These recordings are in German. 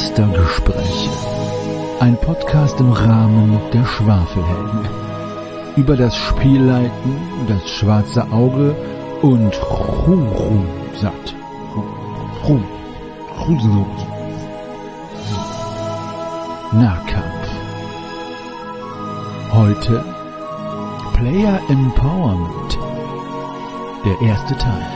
Meistergespräche. Ein Podcast im Rahmen der Schwafelhelden. Über das Spielleiten, das schwarze Auge und Rumsat. Nahkampf. Heute Player Empowerment. Der erste Teil.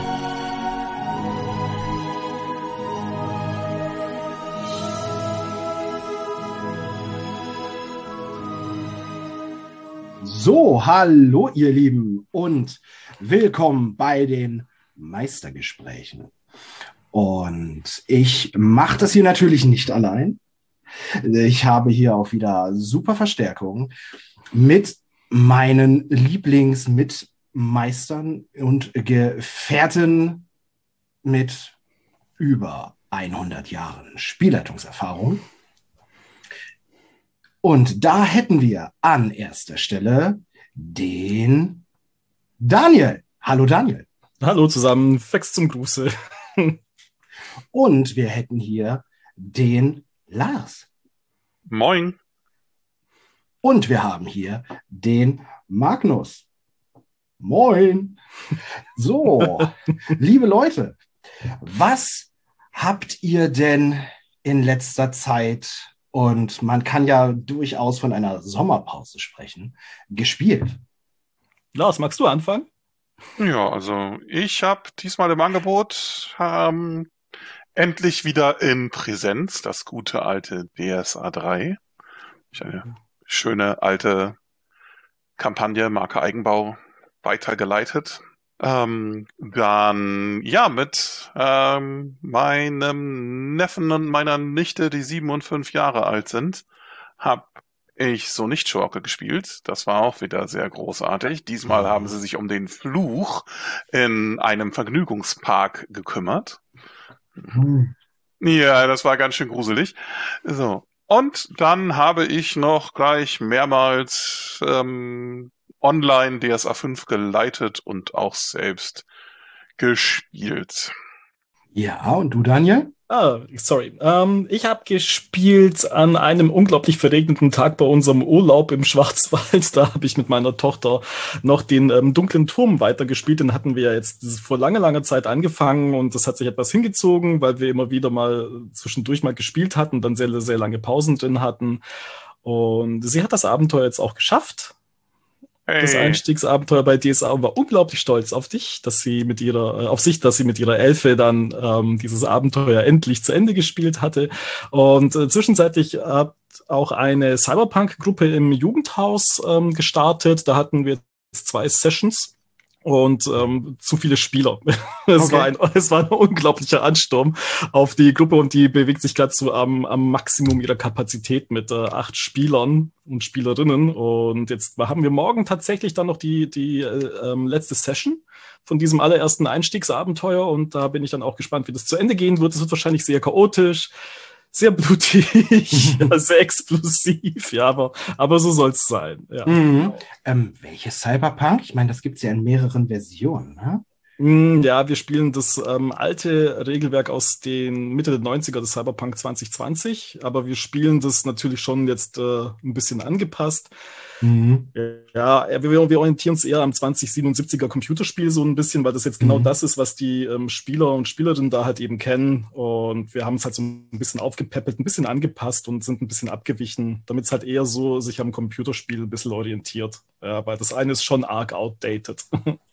So, hallo ihr Lieben und willkommen bei den Meistergesprächen. Und ich mache das hier natürlich nicht allein. Ich habe hier auch wieder super Verstärkung mit meinen Lieblingsmitmeistern und Gefährten mit über 100 Jahren Spielleitungserfahrung. Und da hätten wir an erster Stelle den Daniel. Hallo Daniel. Hallo zusammen, Fex zum Gruße. Und wir hätten hier den Lars. Moin. Und wir haben hier den Magnus. Moin. So, liebe Leute, was habt ihr denn in letzter Zeit, und man kann ja durchaus von einer Sommerpause sprechen, gespielt? Lars, magst du anfangen? Ja, also ich habe diesmal im Angebot endlich wieder in Präsenz das gute alte DSA 3. Eine schöne alte Kampagne, Marke Eigenbau, weitergeleitet. Dann, ja, mit meinem Neffen und meiner Nichte, die 7 und 5 Jahre alt sind, habe ich so nicht Schurke gespielt. Das war auch wieder sehr großartig. Diesmal haben sie sich um den Fluch in einem Vergnügungspark gekümmert. Ja, das war ganz schön gruselig. So. Und dann habe ich noch gleich mehrmals online DSA 5 geleitet und auch selbst gespielt. Ja, und du, Daniel? Sorry. Ich habe gespielt an einem unglaublich verregneten Tag bei unserem Urlaub im Schwarzwald. Da habe ich mit meiner Tochter noch den dunklen Turm weitergespielt. Den hatten wir ja jetzt vor langer Zeit angefangen und das hat sich etwas hingezogen, weil wir immer wieder mal zwischendurch mal gespielt hatten, dann sehr, sehr lange Pausen drin hatten. Und sie hat das Abenteuer jetzt auch geschafft. Das Einstiegsabenteuer bei DSA und war unglaublich stolz auf dich, dass sie mit ihrer Elfe dann dieses Abenteuer endlich zu Ende gespielt hatte. Und zwischenzeitlich hat auch eine Cyberpunk-Gruppe im Jugendhaus gestartet. Da hatten wir jetzt 2 Sessions. Und zu viele Spieler. Es war ein unglaublicher Ansturm auf die Gruppe und die bewegt sich gerade so am Maximum ihrer Kapazität mit 8 Spielern und Spielerinnen. Und jetzt haben wir morgen tatsächlich dann noch die letzte Session von diesem allerersten Einstiegsabenteuer und da bin ich dann auch gespannt, wie das zu Ende gehen wird. Es wird wahrscheinlich sehr chaotisch, sehr blutig, sehr explosiv, ja, aber so soll's sein. Ja. Welches Cyberpunk? Ich meine, das gibt's ja in mehreren Versionen, ne? Ja, wir spielen das alte Regelwerk aus den Mitte der 90er, das Cyberpunk 2020, aber wir spielen das natürlich schon jetzt ein bisschen angepasst. Ja, wir orientieren uns eher am 2077er Computerspiel so ein bisschen, weil das jetzt genau das ist, was die Spieler und Spielerinnen da halt eben kennen. Und wir haben es halt so ein bisschen aufgepäppelt, ein bisschen angepasst und sind ein bisschen abgewichen, damit es halt eher so sich am Computerspiel ein bisschen orientiert. Ja, weil das eine ist schon arg outdated.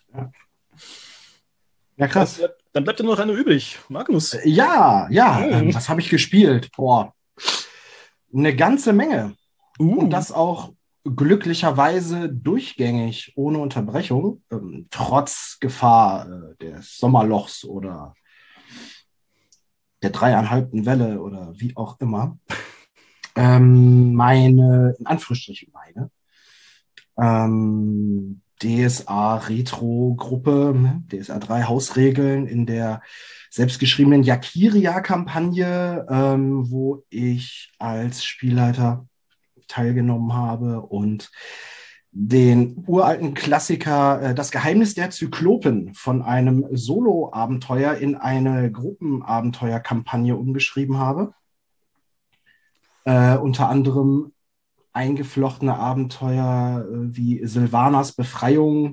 Ja, krass. Dann bleibt ja nur noch einer übrig. Magnus. Ja, was habe ich gespielt? Boah, eine ganze Menge. Und das auch glücklicherweise durchgängig, ohne Unterbrechung, trotz Gefahr des Sommerlochs oder der 3,5. Welle oder wie auch immer. Meine, in Anführungsstrichen DSA-Retro-Gruppe, DSA 3 Hausregeln in der selbstgeschriebenen Yakiria-Kampagne, wo ich als Spielleiter teilgenommen habe und den uralten Klassiker Das Geheimnis der Zyklopen von einem Solo-Abenteuer in eine Gruppenabenteuerkampagne umgeschrieben habe. Unter anderem eingeflochtene Abenteuer wie Sylvanas Befreiung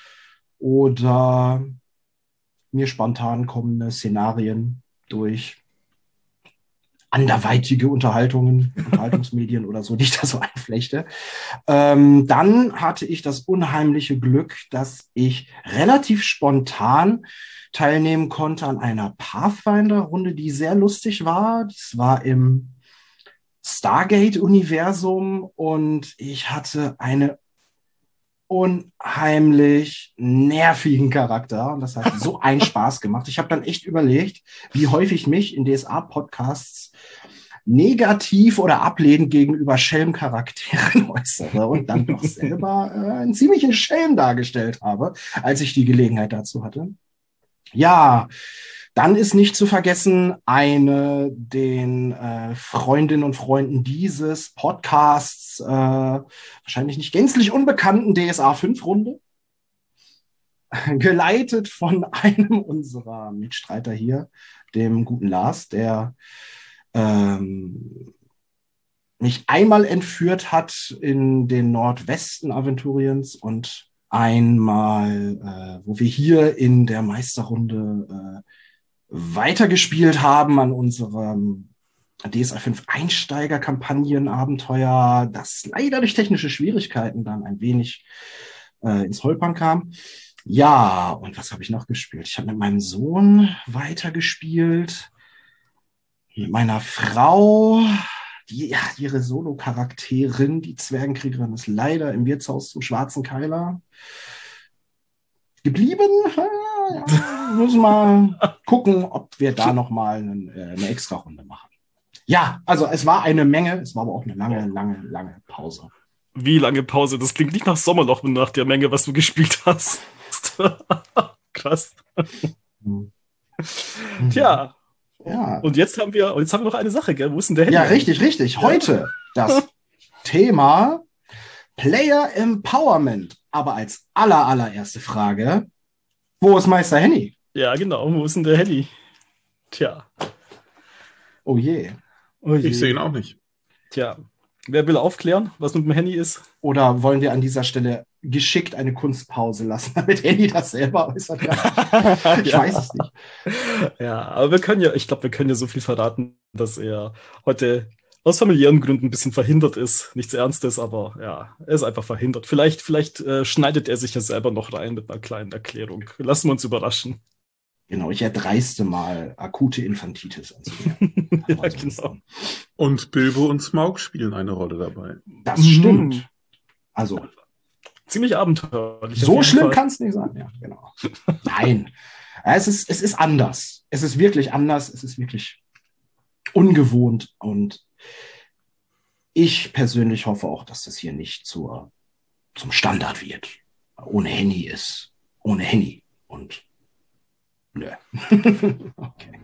oder mir spontan kommende Szenarien durch anderweitige Unterhaltungsmedien oder so, die ich da so einflechte. Dann hatte ich das unheimliche Glück, dass ich relativ spontan teilnehmen konnte an einer Pathfinder-Runde, die sehr lustig war. Das war im Stargate-Universum und ich hatte eine unheimlich nervigen Charakter und das hat so einen Spaß gemacht. Ich habe dann echt überlegt, wie häufig mich in DSA-Podcasts negativ oder ablehnend gegenüber Schelm-Charakteren äußere und dann doch selber einen ziemlichen Schelm dargestellt habe, als ich die Gelegenheit dazu hatte. Ja, dann ist nicht zu vergessen, eine den Freundinnen und Freunden dieses Podcasts wahrscheinlich nicht gänzlich unbekannten DSA 5-Runde, geleitet von einem unserer Mitstreiter hier, dem guten Lars, der mich einmal entführt hat in den Nordwesten Aventuriens und einmal, wo wir hier in der Meisterrunde weitergespielt haben an unserem DSA 5 Einsteiger-Kampagnen-Abenteuer, das leider durch technische Schwierigkeiten dann ein wenig ins Holpern kam. Ja, und was habe ich noch gespielt? Ich habe mit meinem Sohn weitergespielt, mit meiner Frau, ihre Solo-Charakterin, die Zwergenkriegerin, ist leider im Wirtshaus zum Schwarzen Keiler geblieben. Müssen mal gucken, ob wir da nochmal eine Extra-Runde machen. Ja, also es war eine Menge, es war aber auch eine lange Pause. Wie lange Pause? Das klingt nicht nach Sommerloch, nach der Menge, was du gespielt hast. Krass. Tja. Ja. Und jetzt haben wir noch eine Sache, gell? Wo ist denn der Handy? Ja, richtig. Heute das Thema Player Empowerment. Aber als allererste Frage, wo ist Meister Henny? Ja, genau. Wo ist denn der Henny? Tja. Oh je. Ich sehe ihn auch nicht. Tja. Wer will aufklären, was mit dem Henny ist? Oder wollen wir an dieser Stelle geschickt eine Kunstpause lassen, damit Henny das selber äußert? Ich weiß es nicht. Ja, aber wir können ja so viel verraten, dass er heute aus familiären Gründen ein bisschen verhindert ist. Nichts Ernstes, aber ja, er ist einfach verhindert. Vielleicht schneidet er sich ja selber noch rein mit einer kleinen Erklärung. Lassen wir uns überraschen. Genau, ich erdreiste mal akute Infantitis anzunehmen. Ja, genau. Und Bilbo und Smaug spielen eine Rolle dabei. Das stimmt. Also ziemlich abenteuerlich. So schlimm kann es nicht sein. Ja, genau. Nein, es ist anders. Es ist wirklich anders. Es ist wirklich ungewohnt. Und ich persönlich hoffe auch, dass das hier nicht zum Standard wird. Ohne Henny ist. Ohne Henny. Und nö. Okay.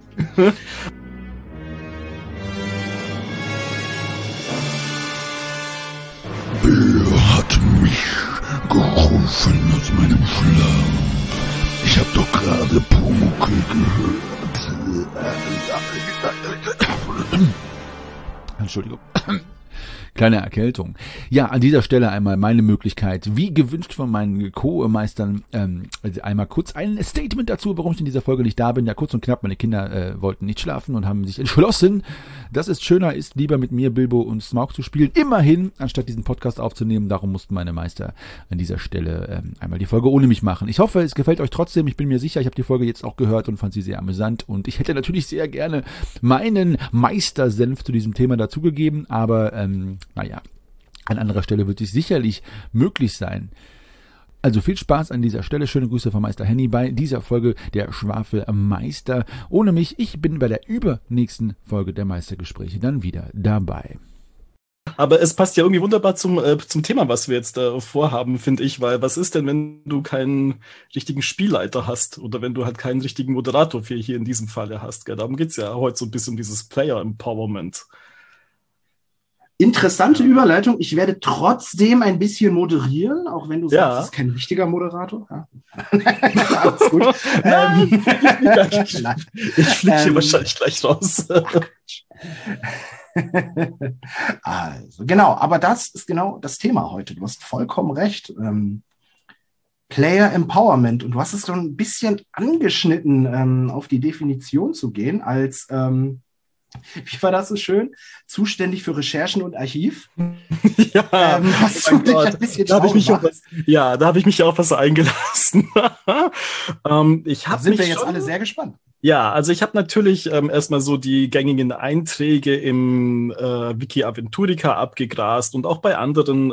Wer hat mich gerufen aus meinem Schlaf? Ich hab doch gerade Pumuckl gehört. Entschuldigung. Kleine Erkältung. Ja, an dieser Stelle einmal meine Möglichkeit, wie gewünscht von meinen Co-Meistern, einmal kurz ein Statement dazu, warum ich in dieser Folge nicht da bin. Ja, kurz und knapp, meine Kinder wollten nicht schlafen und haben sich entschlossen, dass es schöner ist, lieber mit mir, Bilbo und Smaug zu spielen. Immerhin, anstatt diesen Podcast aufzunehmen. Darum mussten meine Meister an dieser Stelle einmal die Folge ohne mich machen. Ich hoffe, es gefällt euch trotzdem. Ich bin mir sicher, ich habe die Folge jetzt auch gehört und fand sie sehr amüsant. Und ich hätte natürlich sehr gerne meinen Meistersenf zu diesem Thema dazugegeben, aber naja, an anderer Stelle wird es sicherlich möglich sein. Also viel Spaß an dieser Stelle. Schöne Grüße von Meister Henny bei dieser Folge der Schwafelmeister. Ohne mich, ich bin bei der übernächsten Folge der Meistergespräche dann wieder dabei. Aber es passt ja irgendwie wunderbar zum Thema, was wir jetzt vorhaben, finde ich, weil was ist denn, wenn du keinen richtigen Spielleiter hast oder wenn du halt keinen richtigen Moderator für hier in diesem Falle hast? Gell? Darum geht's ja heute so ein bisschen um dieses Player Empowerment. Interessante Überleitung. Ich werde trotzdem ein bisschen moderieren, auch wenn du sagst, es ist kein richtiger Moderator. Ja. Alles gut. Ich fliege hier wahrscheinlich gleich raus. Also, genau, aber das ist genau das Thema heute. Du hast vollkommen recht. Player Empowerment. Und du hast es so ein bisschen angeschnitten, auf die Definition zu gehen, als, wie war das so schön? Zuständig für Recherchen und Archiv. Ja, hast du dich ein bisschen da habe ich mich auf was eingelassen. Ich da sind wir jetzt alle sehr gespannt. Ja, also ich habe natürlich erstmal so die gängigen Einträge im Wiki Aventurica abgegrast und auch bei anderen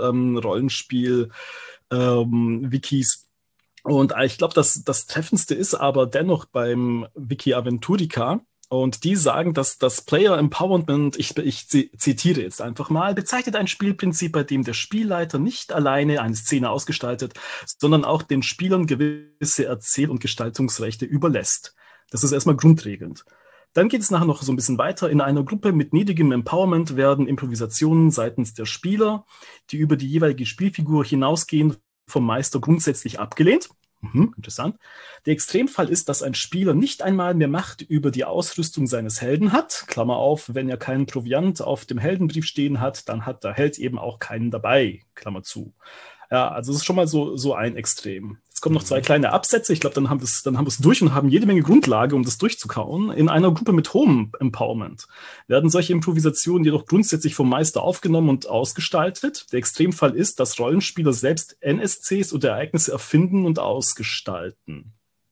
Rollenspiel-Wikis. Und ich glaube, das Treffendste ist aber dennoch beim Wiki Aventurica. Und die sagen, dass das Player Empowerment, ich zitiere jetzt einfach mal, bezeichnet ein Spielprinzip, bei dem der Spielleiter nicht alleine eine Szene ausgestaltet, sondern auch den Spielern gewisse Erzähl- und Gestaltungsrechte überlässt. Das ist erstmal grundlegend. Dann geht es nachher noch so ein bisschen weiter. In einer Gruppe mit niedrigem Empowerment werden Improvisationen seitens der Spieler, die über die jeweilige Spielfigur hinausgehen, vom Meister grundsätzlich abgelehnt. Interessant. Der Extremfall ist, dass ein Spieler nicht einmal mehr Macht über die Ausrüstung seines Helden hat. Klammer auf, wenn er keinen Proviant auf dem Heldenbrief stehen hat, dann hat der Held eben auch keinen dabei. Klammer zu. Ja, also es ist schon mal so ein Extrem. Jetzt kommen noch 2 kleine Absätze. Ich glaube, dann haben wir es durch und haben jede Menge Grundlage, um das durchzukauen. In einer Gruppe mit hohem Empowerment werden solche Improvisationen jedoch grundsätzlich vom Meister aufgenommen und ausgestaltet. Der Extremfall ist, dass Rollenspieler selbst NSCs und Ereignisse erfinden und ausgestalten.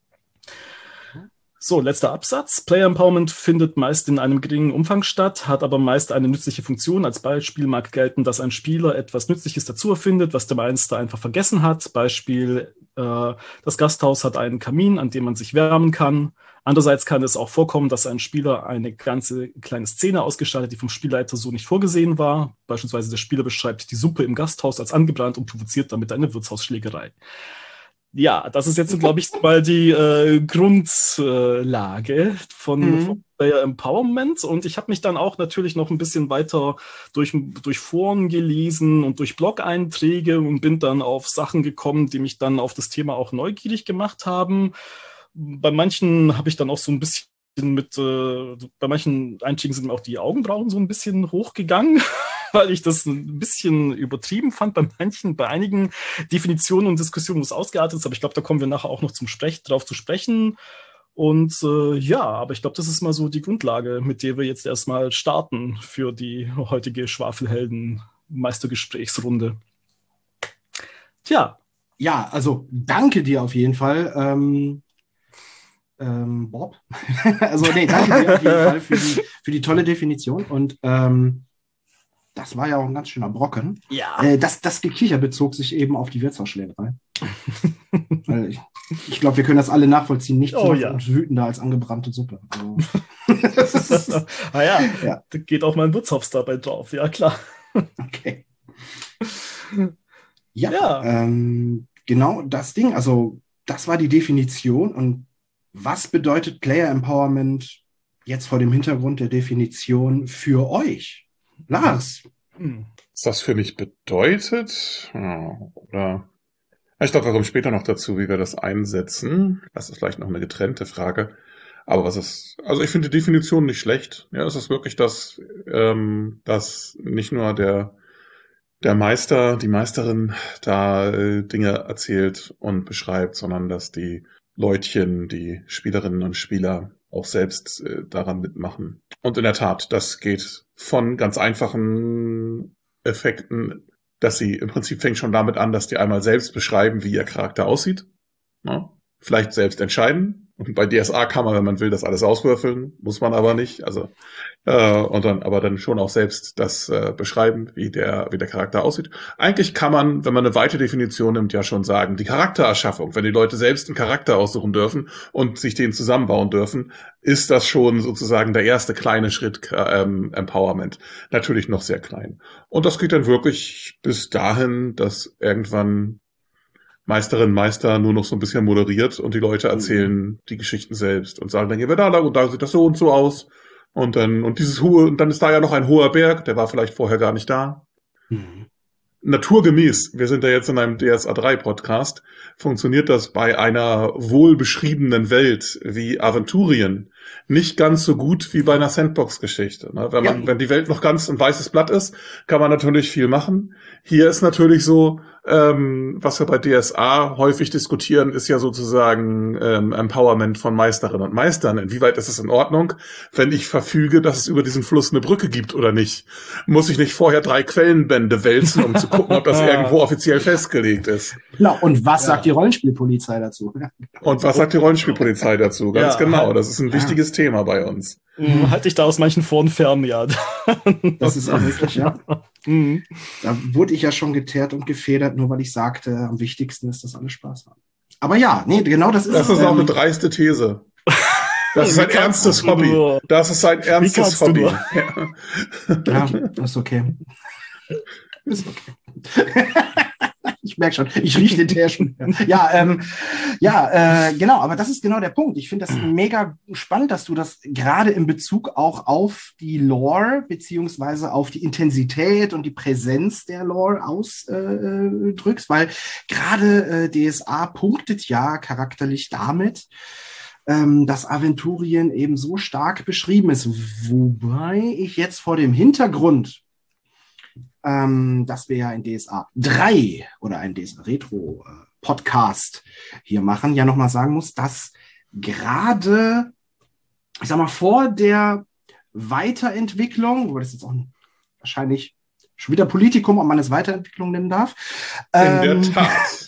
So, letzter Absatz. Player Empowerment findet meist in einem geringen Umfang statt, hat aber meist eine nützliche Funktion. Als Beispiel mag gelten, dass ein Spieler etwas Nützliches dazu erfindet, was der Meister einfach vergessen hat. Beispiel, das Gasthaus hat einen Kamin, an dem man sich wärmen kann. Andererseits kann es auch vorkommen, dass ein Spieler eine ganze kleine Szene ausgestaltet, die vom Spielleiter so nicht vorgesehen war. Beispielsweise der Spieler beschreibt die Suppe im Gasthaus als angebrannt und provoziert damit eine Wirtshausschlägerei. Ja, das ist jetzt, glaube ich, mal die Grundlage von Player Empowerment. Und ich habe mich dann auch natürlich noch ein bisschen weiter durch Foren gelesen und durch Blog-Einträge und bin dann auf Sachen gekommen, die mich dann auf das Thema auch neugierig gemacht haben. Bei manchen habe ich dann auch so ein bisschen bei manchen Einträgen sind mir auch die Augenbrauen so ein bisschen hochgegangen, weil ich das ein bisschen übertrieben fand bei einigen Definitionen und Diskussionen, wo es ausgeartet ist, aber ich glaube, da kommen wir nachher auch noch drauf zu sprechen. Und ja, aber ich glaube, das ist mal so die Grundlage, mit der wir jetzt erstmal starten für die heutige Schwafelhelden-Meistergesprächsrunde. Tja. Ja, also danke dir auf jeden Fall. Bob. Also nee, danke dir auf jeden Fall für die tolle Definition. Und das war ja auch ein ganz schöner Brocken. Ja. Das Gekicher bezog sich eben auf die Wirtshausschlägerei. Ich glaube, wir können das alle nachvollziehen. Nichts und wütender als angebrannte Suppe. Also. Ja. Da geht auch mal ein Wirtshaus dabei drauf. Ja, klar. Okay. Ja. Genau das Ding. Also das war die Definition. Und was bedeutet Player Empowerment jetzt vor dem Hintergrund der Definition für euch? Lars? Was das für mich bedeutet? Oder? Ich glaube, wir kommen später noch dazu, wie wir das einsetzen. Das ist vielleicht noch eine getrennte Frage. Aber also ich finde die Definition nicht schlecht. Ja, es ist wirklich dass nicht nur der Meister, die Meisterin da Dinge erzählt und beschreibt, sondern dass die Leutchen, die Spielerinnen und Spieler auch selbst daran mitmachen. Und in der Tat, das geht von ganz einfachen Effekten, dass sie im Prinzip fängt schon damit an, dass die einmal selbst beschreiben, wie ihr Charakter aussieht. Ja? Vielleicht selbst entscheiden. Und bei DSA kann man, wenn man will, das alles auswürfeln, muss man aber nicht. Also und dann schon auch selbst das beschreiben, wie der Charakter aussieht. Eigentlich kann man, wenn man eine weite Definition nimmt, ja schon sagen, die Charaktererschaffung, wenn die Leute selbst einen Charakter aussuchen dürfen und sich den zusammenbauen dürfen, ist das schon sozusagen der erste kleine Schritt Empowerment. Natürlich noch sehr klein. Und das geht dann wirklich bis dahin, dass irgendwann Meisterin, Meister nur noch so ein bisschen moderiert und die Leute erzählen die Geschichten selbst und sagen, dann gehen wir da lang und da sieht das so und so aus. Und dann ist da ja noch ein hoher Berg, der war vielleicht vorher gar nicht da. naturgemäß, wir sind ja jetzt in einem DSA 3 Podcast, funktioniert das bei einer wohlbeschriebenen Welt wie Aventurien nicht ganz so gut wie bei einer Sandbox-Geschichte. Ne? Wenn die Welt noch ganz ein weißes Blatt ist, kann man natürlich viel machen. Hier ist natürlich so, was wir bei DSA häufig diskutieren, ist ja sozusagen Empowerment von Meisterinnen und Meistern. Inwieweit ist es in Ordnung, wenn ich verfüge, dass es über diesen Fluss eine Brücke gibt oder nicht? Muss ich nicht vorher 3 Quellenbände wälzen, um zu gucken, ob das irgendwo offiziell festgelegt ist? Genau. Und was sagt die Rollenspielpolizei dazu? Und was sagt die Rollenspielpolizei dazu? Ganz genau. Das ist ein wichtiges Thema bei uns. Halte ich da aus manchen Foren fern, ja. Das ist auch wirklich, ja. Da wurde ich ja schon geteert und gefedert, nur weil ich sagte, am wichtigsten ist, dass alle Spaß haben. Aber ja, nee, genau das ist Das ist auch eine dreiste These. Das ist ein ernstes Hobby. Das ist ein ernstes Hobby. Ja, ist okay. Ist okay. Ich merke schon, ich rieche den Teer schon. Genau, aber das ist genau der Punkt. Ich finde das mega spannend, dass du das gerade in Bezug auch auf die Lore beziehungsweise auf die Intensität und die Präsenz der Lore ausdrückst, weil gerade DSA punktet ja charakterlich damit, dass Aventurien eben so stark beschrieben ist, wobei ich jetzt vor dem Hintergrund, dass wir ja in DSA 3 oder ein DSA Retro Podcast hier machen, ja nochmal sagen muss, dass gerade, ich sag mal, vor der Weiterentwicklung, wo das jetzt auch wahrscheinlich schon wieder Politikum, ob man es Weiterentwicklung nennen darf. In der Tat.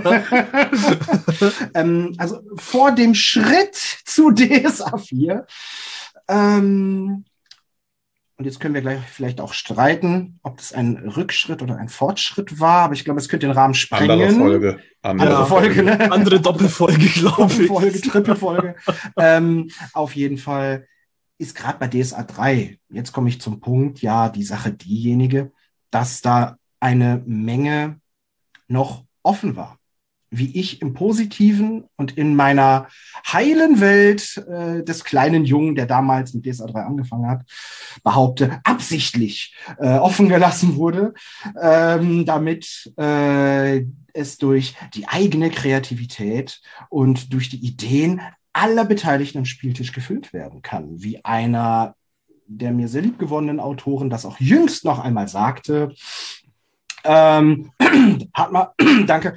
Also vor dem Schritt zu DSA 4, und jetzt können wir gleich vielleicht auch streiten, ob das ein Rückschritt oder ein Fortschritt war, aber ich glaube, es könnte den Rahmen sprengen. Andere Folge, ne? Andere Doppelfolge, glaube ich. Doppelfolge, Trippelfolge. Auf jeden Fall ist gerade bei DSA 3, jetzt komme ich zum Punkt, ja, die Sache diejenige, dass da eine Menge noch offen war. Wie ich im Positiven und in meiner heilen Welt des kleinen Jungen, der damals mit DSA 3 angefangen hat, behaupte, absichtlich offen gelassen wurde, damit es durch die eigene Kreativität und durch die Ideen aller Beteiligten am Spieltisch gefüllt werden kann. Wie einer der mir sehr liebgewonnenen Autoren das auch jüngst noch einmal sagte, danke,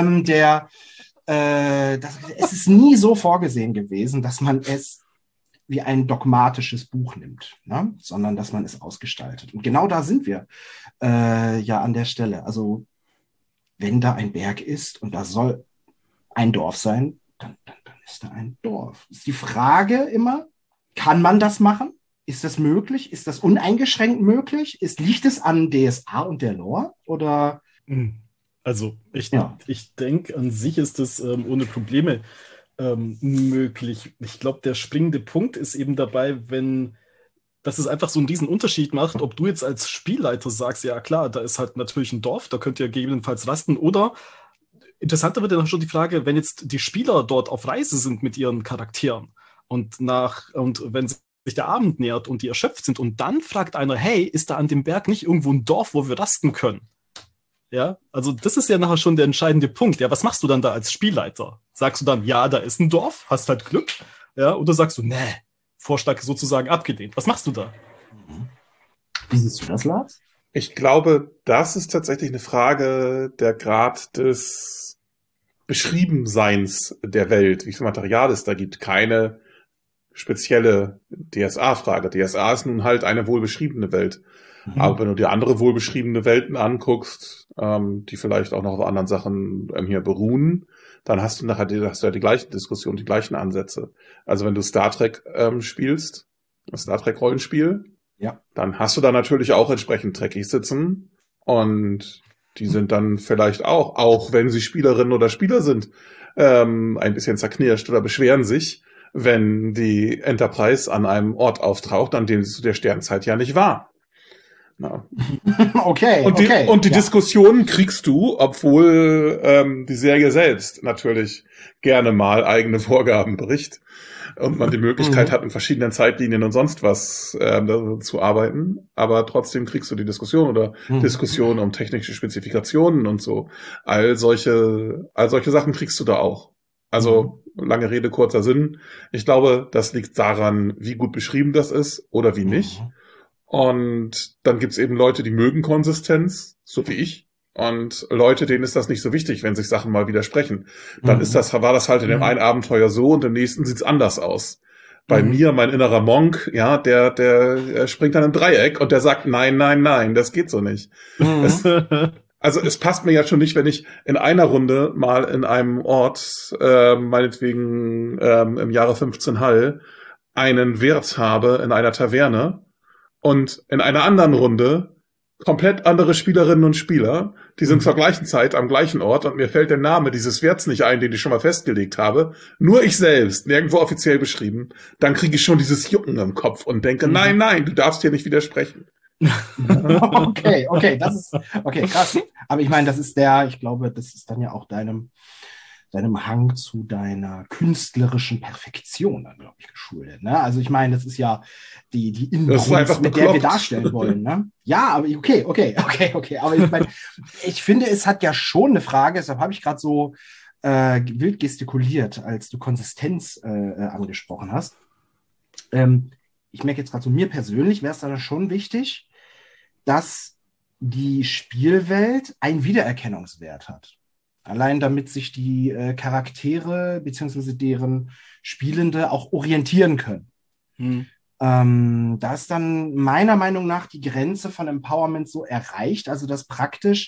es ist nie so vorgesehen gewesen, dass man es wie ein dogmatisches Buch nimmt, ne? Sondern dass man es ausgestaltet. Und genau da sind wir ja an der Stelle. Also wenn da ein Berg ist und da soll ein Dorf sein, dann ist da ein Dorf. Ist die Frage immer, kann man das machen? Ist das möglich? Ist das uneingeschränkt möglich? Liegt es an DSA und der Lore? Oder? Also ich denke, an sich ist das ohne Probleme möglich. Ich glaube, der springende Punkt ist eben dabei, dass es einfach so einen riesen Unterschied macht, ob du jetzt als Spielleiter sagst, ja klar, da ist halt natürlich ein Dorf, da könnt ihr gegebenenfalls rasten, oder interessanter wird ja noch schon die Frage, wenn jetzt die Spieler dort auf Reise sind mit ihren Charakteren und wenn sich der Abend nähert und die erschöpft sind und dann fragt einer, hey, ist da an dem Berg nicht irgendwo ein Dorf, wo wir rasten können? Ja, also das ist ja nachher schon der entscheidende Punkt. Ja, was machst du dann da als Spielleiter? Sagst du dann, ja, da ist ein Dorf, hast halt Glück? Ja, oder sagst du, nee, Vorschlag sozusagen abgelehnt. Was machst du da? Wie siehst du das, Lars? Ich glaube, das ist tatsächlich eine Frage der Grad des Beschriebenseins der Welt, wie viel Material es da gibt. Keine spezielle DSA-Frage. DSA ist nun halt eine wohlbeschriebene Welt. Aber wenn du dir andere wohlbeschriebene Welten anguckst, die vielleicht auch noch auf anderen Sachen hier beruhen, dann hast du nachher die gleichen Diskussionen, die gleichen Ansätze. Also wenn du Star Trek spielst, ein Star Trek Rollenspiel, ja, dann hast du da natürlich auch entsprechend Trekkies sitzen und die sind dann vielleicht auch wenn sie Spielerinnen oder Spieler sind, ein bisschen zerknirscht oder beschweren sich, wenn die Enterprise an einem Ort auftaucht, an dem sie zu der Sternzeit ja nicht war. Ja. Okay, Und die Diskussionen kriegst du, obwohl die Serie selbst natürlich gerne mal eigene Vorgaben bricht und man die Möglichkeit hat, in verschiedenen Zeitlinien und sonst was zu arbeiten, aber trotzdem kriegst du die Diskussion oder Diskussionen um technische Spezifikationen und so. All solche Sachen kriegst du da auch. Also lange Rede, kurzer Sinn. Ich glaube, das liegt daran, wie gut beschrieben das ist oder wie nicht. Und dann gibt's eben Leute, die mögen Konsistenz, so wie ich. Und Leute, denen ist das nicht so wichtig, wenn sich Sachen mal widersprechen. Dann war das halt in dem einen Abenteuer so und im nächsten sieht's anders aus. Bei mir, mein innerer Monk, ja, der springt dann im Dreieck und der sagt, nein, nein, nein, das geht so nicht. Es passt mir ja schon nicht, wenn ich in einer Runde mal in einem Ort, meinetwegen im Jahre 15 Hall, einen Wirt habe in einer Taverne und in einer anderen Runde komplett andere Spielerinnen und Spieler, die sind zur gleichen Zeit am gleichen Ort und mir fällt der Name dieses Werts nicht ein, den ich schon mal festgelegt habe. Nur ich selbst, nirgendwo offiziell beschrieben. Dann kriege ich schon dieses Jucken im Kopf und denke, nein, nein, du darfst hier nicht widersprechen. Okay, krass. Aber ich meine, ich glaube, das ist dann ja auch deinem Hang zu deiner künstlerischen Perfektion dann, glaube ich, geschuldet. Ne? Also ich meine, das ist ja die Inbrunst, mit der wir darstellen wollen. Ne? Ja, aber okay. Aber ich meine, ich finde, es hat ja schon eine Frage, deshalb habe ich gerade so wild gestikuliert, als du Konsistenz angesprochen hast. Ich merke jetzt gerade so, mir persönlich wäre es dann schon wichtig, dass die Spielwelt einen Wiedererkennungswert hat. Allein damit sich die Charaktere bzw. deren Spielende auch orientieren können. Da ist dann meiner Meinung nach die Grenze von Empowerment so erreicht, also dass praktisch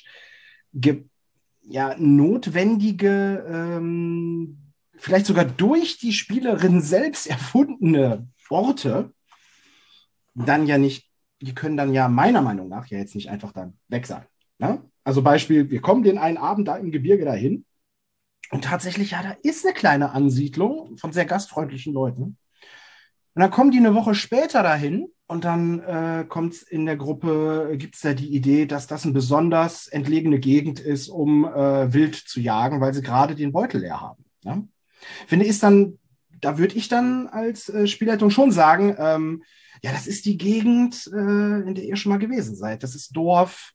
notwendige, vielleicht sogar durch die Spielerin selbst erfundene Worte dann ja nicht, die können dann ja meiner Meinung nach ja jetzt nicht einfach dann weg sein. Ne? Also Beispiel, wir kommen den einen Abend da im Gebirge dahin und tatsächlich, ja, da ist eine kleine Ansiedlung von sehr gastfreundlichen Leuten. Und dann kommen die eine Woche später dahin und dann kommt's in der Gruppe, gibt's da die Idee, dass das eine besonders entlegene Gegend ist, um Wild zu jagen, weil sie gerade den Beutel leer haben. Ne? Finde, da würde ich dann als Spielleitung schon sagen, ja, das ist die Gegend, in der ihr schon mal gewesen seid. Das ist Dorf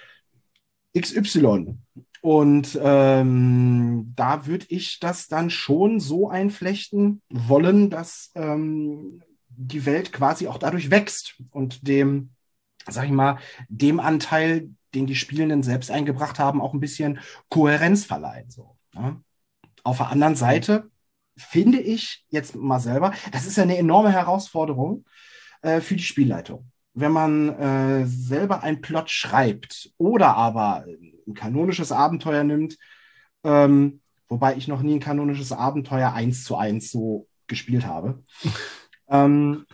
XY. Und da würde ich das dann schon so einflechten wollen, dass die Welt quasi auch dadurch wächst und dem Anteil, den die Spielenden selbst eingebracht haben, auch ein bisschen Kohärenz verleihen. So, ne? Auf der anderen Seite finde ich jetzt mal selber, das ist ja eine enorme Herausforderung für die Spielleitung. Wenn man selber einen Plot schreibt oder aber ein kanonisches Abenteuer nimmt, wobei ich noch nie ein kanonisches Abenteuer 1:1 so gespielt habe, dann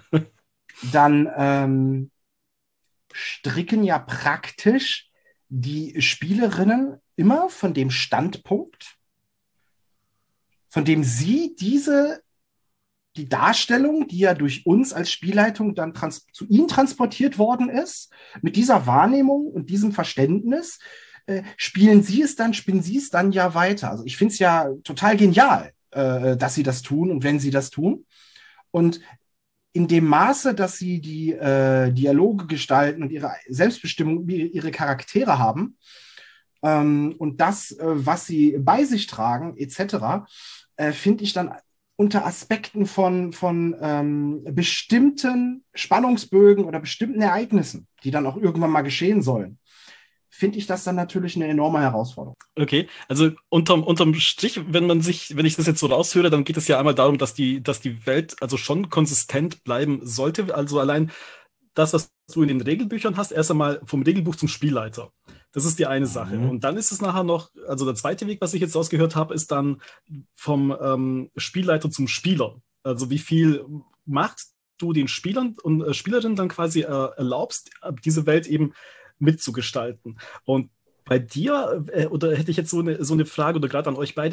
stricken ja praktisch die Spielerinnen immer von dem Standpunkt, von dem sie die Darstellung, die ja durch uns als Spielleitung dann zu ihnen transportiert worden ist, mit dieser Wahrnehmung und diesem Verständnis, spinnen sie es dann ja weiter. Also ich finde es ja total genial, dass sie das tun und wenn sie das tun. Und in dem Maße, dass sie die Dialoge gestalten und ihre Selbstbestimmung, ihre Charaktere haben und das, was sie bei sich tragen, etc., finde ich dann unter Aspekten von bestimmten Spannungsbögen oder bestimmten Ereignissen, die dann auch irgendwann mal geschehen sollen, finde ich das dann natürlich eine enorme Herausforderung. Okay, also unterm Strich, wenn ich das jetzt so raushöre, dann geht es ja einmal darum, dass die Welt also schon konsistent bleiben sollte. Also allein das, was du in den Regelbüchern hast, erst einmal vom Regelbuch zum Spielleiter. Das ist die eine Sache. Und dann ist es nachher noch, also der zweite Weg, was ich jetzt rausgehört habe, ist dann vom Spielleiter zum Spieler. Also wie viel Macht du den Spielern und Spielerinnen dann quasi erlaubst, diese Welt eben mitzugestalten. Und bei dir, oder hätte ich jetzt so eine Frage, oder gerade an euch beide,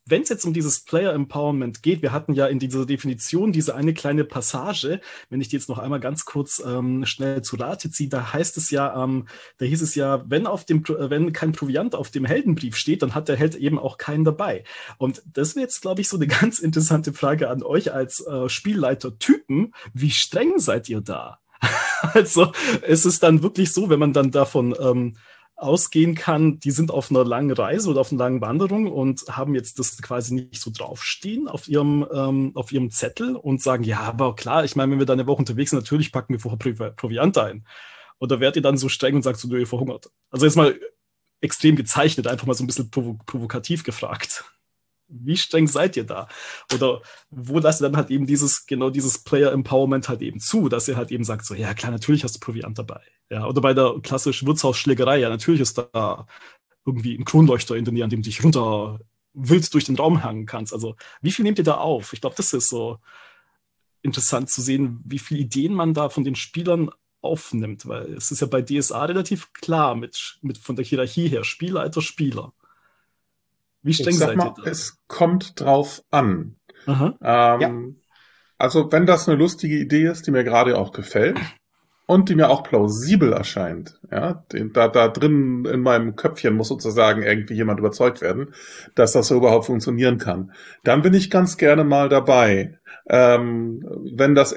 wenn es jetzt um dieses Player Empowerment geht, wir hatten ja in dieser Definition diese eine kleine Passage, wenn ich die jetzt noch einmal ganz kurz schnell zu Rate ziehe, da heißt es ja, da hieß es ja, wenn kein Proviant auf dem Heldenbrief steht, dann hat der Held eben auch keinen dabei. Und das wäre jetzt, glaube ich, so eine ganz interessante Frage an euch als Spielleiter-Typen. Wie streng seid ihr da? Also ist es dann wirklich so, wenn man dann davon ausgehen kann, die sind auf einer langen Reise oder auf einer langen Wanderung und haben jetzt das quasi nicht so draufstehen auf ihrem Zettel und sagen, ja, aber klar, ich meine, wenn wir da eine Woche unterwegs sind, natürlich packen wir vorher Proviant ein. Oder werdet ihr dann so streng und sagt so, ihr verhungert? Also jetzt mal extrem gezeichnet, einfach mal so ein bisschen provokativ gefragt. Wie streng seid ihr da? Oder wo lasst ihr dann halt eben dieses Player Empowerment halt eben zu, dass ihr halt eben sagt, so, ja klar, natürlich hast du Proviant dabei. Ja, oder bei der klassischen Wirtshausschlägerei, ja, natürlich ist da irgendwie ein Kronleuchter in der Nähe, an dem du dich runter wild durch den Raum hangen kannst. Also, wie viel nehmt ihr da auf? Ich glaube, das ist so interessant zu sehen, wie viele Ideen man da von den Spielern aufnimmt, weil es ist ja bei DSA relativ klar mit von der Hierarchie her, Spielleiter, Spieler. Wie streng seid ihr da? Es kommt drauf an. Ja. Also wenn das eine lustige Idee ist, die mir gerade auch gefällt und die mir auch plausibel erscheint, ja, da drin in meinem Köpfchen muss sozusagen irgendwie jemand überzeugt werden, dass das so überhaupt funktionieren kann, dann bin ich ganz gerne mal dabei. Wenn das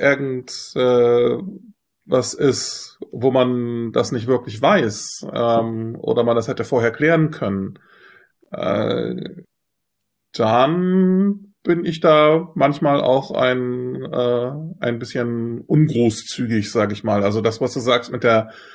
was ist, wo man das nicht wirklich weiß, oder man das hätte vorher klären können, dann bin ich da manchmal auch ein bisschen ungroßzügig, sage ich mal. Also das, was du sagst mit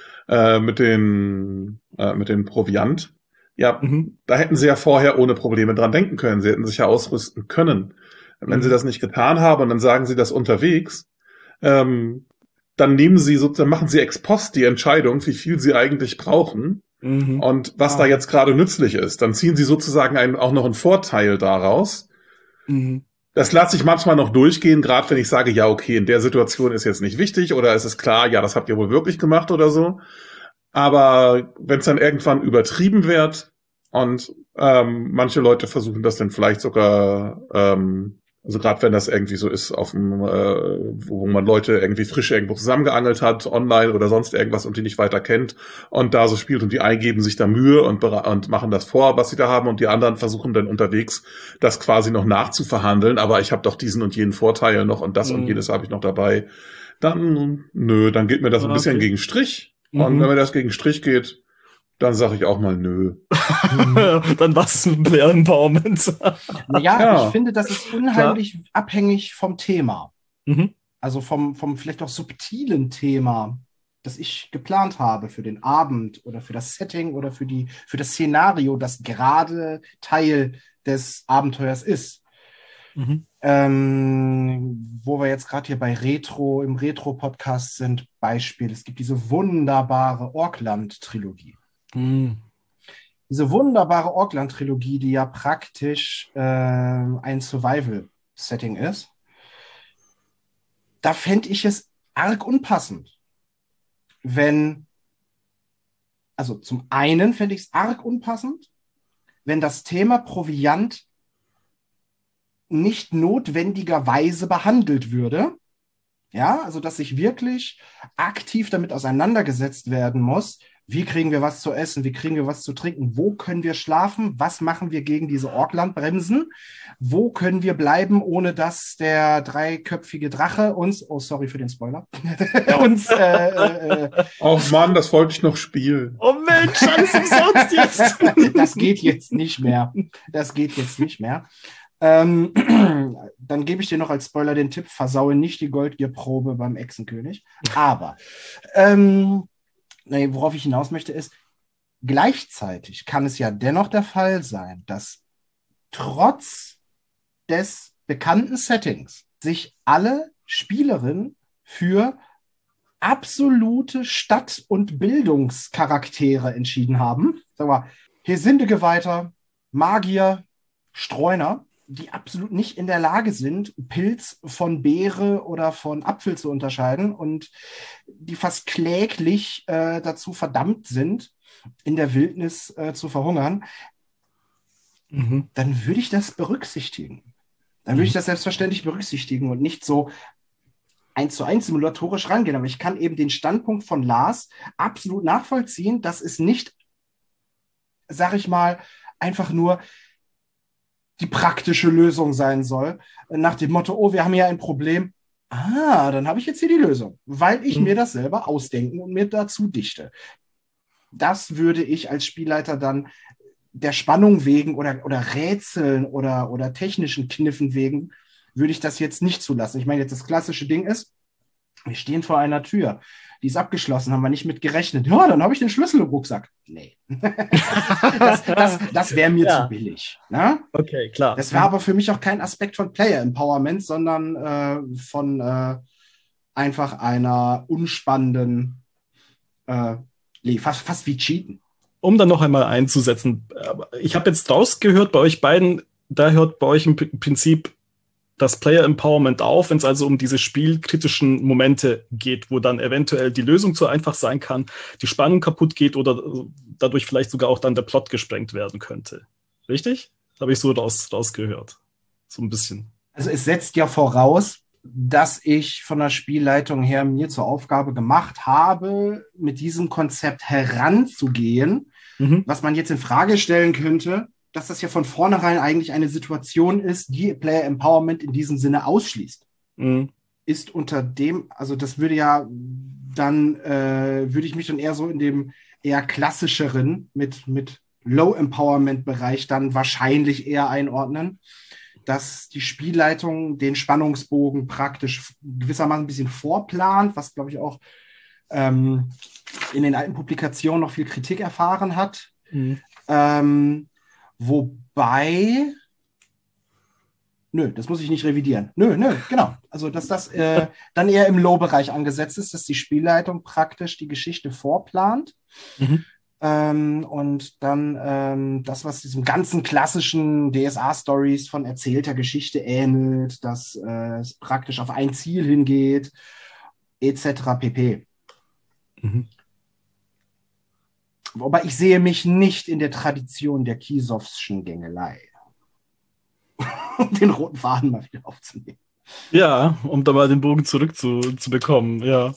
den Proviant, ja, da hätten sie ja vorher ohne Probleme dran denken können. Sie hätten sich ja ausrüsten können. Wenn sie das nicht getan haben und dann sagen sie das unterwegs, dann machen sie ex post die Entscheidung, wie viel sie eigentlich brauchen. Und was da jetzt gerade nützlich ist, dann ziehen sie sozusagen auch noch einen Vorteil daraus. Das lasse ich manchmal noch durchgehen, gerade wenn ich sage, ja, okay, in der Situation ist jetzt nicht wichtig oder ist es klar, ja, das habt ihr wohl wirklich gemacht oder so. Aber wenn es dann irgendwann übertrieben wird und manche Leute versuchen das dann vielleicht sogar also gerade wenn das irgendwie so ist, wo man Leute irgendwie frisch irgendwo zusammengeangelt hat, online oder sonst irgendwas und die nicht weiter kennt und da so spielt und die eingeben sich da Mühe und machen das vor, was sie da haben und die anderen versuchen dann unterwegs das quasi noch nachzuverhandeln, aber ich habe doch diesen und jenen Vorteil noch und das und jenes habe ich noch dabei. Dann geht mir das ein bisschen gegen Strich und wenn mir das gegen Strich geht, dann sage ich auch mal nö. Dann was ist mit Player Empowerment? Naja, ich finde, das ist unheimlich abhängig vom Thema. Also vom vielleicht auch subtilen Thema, das ich geplant habe für den Abend oder für das Setting oder für das Szenario, das gerade Teil des Abenteuers ist. Wo wir jetzt gerade hier bei im Retro-Podcast sind, Beispiel, es gibt diese wunderbare Orkland-Trilogie. Diese wunderbare Orkland-Trilogie, die ja praktisch ein Survival-Setting ist, da fände ich es arg unpassend, also zum einen fände ich es arg unpassend, wenn das Thema Proviant nicht notwendigerweise behandelt würde. Ja, also dass sich wirklich aktiv damit auseinandergesetzt werden muss, wie kriegen wir was zu essen, wie kriegen wir was zu trinken, wo können wir schlafen, was machen wir gegen diese Orklandbremsen, wo können wir bleiben, ohne dass der dreiköpfige Drache uns, oh sorry für den Spoiler, oh Mann, das wollte ich noch spielen. Oh Mensch, alles umsonst jetzt. Das geht jetzt nicht mehr. Dann gebe ich dir noch als Spoiler den Tipp, versaue nicht die Goldgierprobe beim Echsenkönig. Aber worauf ich hinaus möchte ist, gleichzeitig kann es ja dennoch der Fall sein, dass trotz des bekannten Settings sich alle Spielerinnen für absolute Stadt- und Bildungscharaktere entschieden haben. Sag mal, Hesindegeweihter, Magier, Streuner, die absolut nicht in der Lage sind, Pilz von Beere oder von Apfel zu unterscheiden und die fast kläglich dazu verdammt sind, in der Wildnis zu verhungern. dann würde ich das berücksichtigen. Dann würde ich das selbstverständlich berücksichtigen und nicht so 1:1 simulatorisch rangehen. Aber ich kann eben den Standpunkt von Lars absolut nachvollziehen, dass es nicht, sag ich mal, einfach nur die praktische Lösung sein soll, nach dem Motto, oh, wir haben hier ein Problem. Ah, dann habe ich jetzt hier die Lösung, weil ich mir das selber ausdenken und mir dazu dichte. Das würde ich als Spielleiter dann der Spannung wegen oder Rätseln oder technischen Kniffen wegen, würde ich das jetzt nicht zulassen. Ich meine, jetzt das klassische Ding ist, wir stehen vor einer Tür, die ist abgeschlossen, haben wir nicht mit gerechnet. Ja, dann habe ich den Schlüssel im Rucksack. Nee. das wäre mir zu billig. Ne? Okay, klar. Das wäre aber für mich auch kein Aspekt von Player Empowerment, sondern von einfach einer unspannenden, fast wie Cheaten. Um dann noch einmal einzusetzen, ich habe jetzt rausgehört bei euch beiden, da hört bei euch im Prinzip das Player Empowerment auf, wenn es also um diese spielkritischen Momente geht, wo dann eventuell die Lösung zu einfach sein kann, die Spannung kaputt geht oder dadurch vielleicht sogar auch dann der Plot gesprengt werden könnte. Richtig? Habe ich so rausgehört. So ein bisschen. Also es setzt ja voraus, dass ich von der Spielleitung her mir zur Aufgabe gemacht habe, mit diesem Konzept heranzugehen, was man jetzt in Frage stellen könnte, dass das ja von vornherein eigentlich eine Situation ist, die Player Empowerment in diesem Sinne ausschließt. Ist unter dem, also das würde ja dann, würde ich mich dann eher so in dem eher klassischeren mit Low Empowerment Bereich dann wahrscheinlich eher einordnen, dass die Spielleitung den Spannungsbogen praktisch gewissermaßen ein bisschen vorplant, was glaube ich auch in den alten Publikationen noch viel Kritik erfahren hat. Wobei, das muss ich nicht revidieren. Genau. Also, dass das dann eher im Low-Bereich angesetzt ist, dass die Spielleitung praktisch die Geschichte vorplant. Und dann das, was diesem ganzen klassischen DSA-Stories von erzählter Geschichte ähnelt, dass es praktisch auf ein Ziel hingeht, etc. pp. Wobei ich sehe mich nicht in der Tradition der Kiesowschen Gängelei. Um den roten Faden mal wieder aufzunehmen. Ja, um da mal den Bogen zurückzubekommen, ja.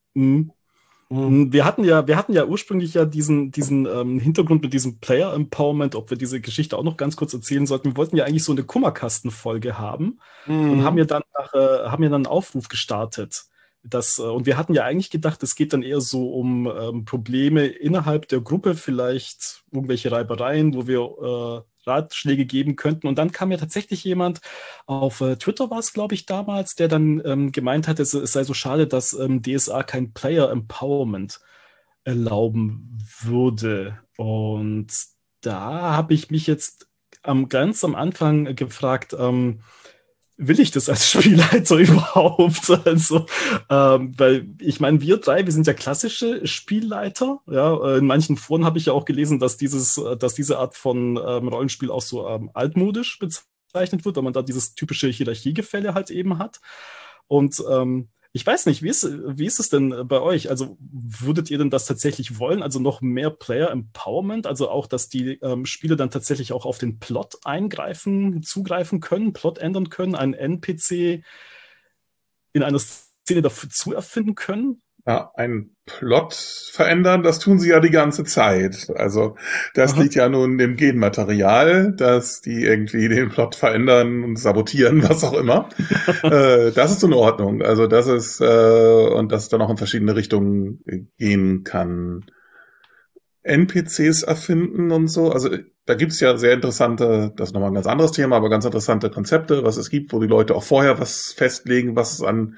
Wir hatten ja ursprünglich ja diesen Hintergrund mit diesem Player Empowerment, ob wir diese Geschichte auch noch ganz kurz erzählen sollten. Wir wollten ja eigentlich so eine Kummerkasten-Folge haben und haben ja dann einen Aufruf gestartet. Und wir hatten ja eigentlich gedacht, es geht dann eher so um Probleme innerhalb der Gruppe, vielleicht irgendwelche Reibereien, wo wir Ratschläge geben könnten. Und dann kam ja tatsächlich jemand, auf Twitter war es, glaube ich, damals, der dann gemeint hat, es sei so schade, dass DSA kein Player Empowerment erlauben würde. Und da habe ich mich jetzt ganz am Anfang gefragt, will ich das als Spielleiter überhaupt? Also, weil ich meine, wir sind ja klassische Spielleiter. Ja, in manchen Foren habe ich ja auch gelesen, dass diese Art von Rollenspiel auch so altmodisch bezeichnet wird, weil man da dieses typische Hierarchiegefälle halt eben hat. Und ich weiß nicht, wie ist es denn bei euch? Also würdet ihr denn das tatsächlich wollen? Also noch mehr Player Empowerment? Also auch, dass die Spieler dann tatsächlich auch auf den Plot zugreifen können, Plot ändern können, einen NPC in einer Szene dazu erfinden können? Ja, einen Plot verändern, das tun sie ja die ganze Zeit. Also das liegt ja nun im Genmaterial, dass die irgendwie den Plot verändern und sabotieren, was auch immer. Das ist in Ordnung. Also das ist, und dass es dann auch in verschiedene Richtungen gehen kann. NPCs erfinden und so, also da gibt's ja sehr interessante, das ist nochmal ein ganz anderes Thema, aber ganz interessante Konzepte, was es gibt, wo die Leute auch vorher was festlegen, was es an